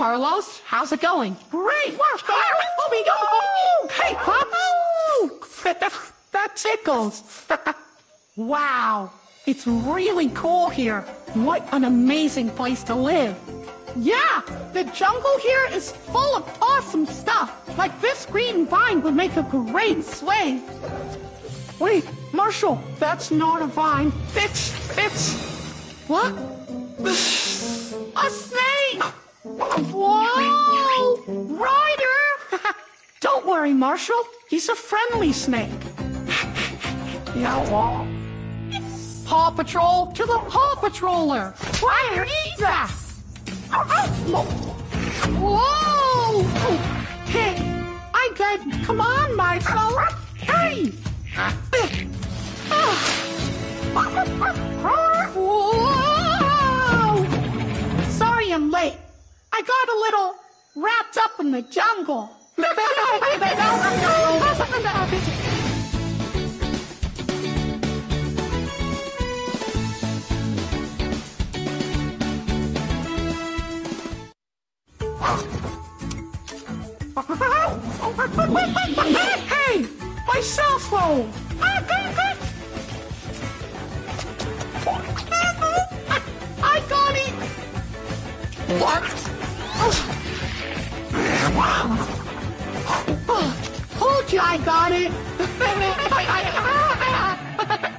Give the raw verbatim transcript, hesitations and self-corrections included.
Carlos. How's it going? Great. Oh, we go. Hey, Pop. That, that, that tickles. Wow. It's really cool here. What an amazing place to live. Yeah, the jungle here is full of awesome stuff. Like this green vine would make a great swing. Wait, Marshall, that's not a vine. It's, it's... What? A snake! Whoa! Ryder! Don't worry, Marshall. He's a friendly snake. Yeah, well... Paw Patrol to the Paw Patroller! Ryder, eat us! Whoa! Hey, I got... Come on, Marshall! Hey! Whoa! Sorry I'm late. I got a little wrapped up in the jungle. Hey! My cell phone! I got it! What? Told you I got it!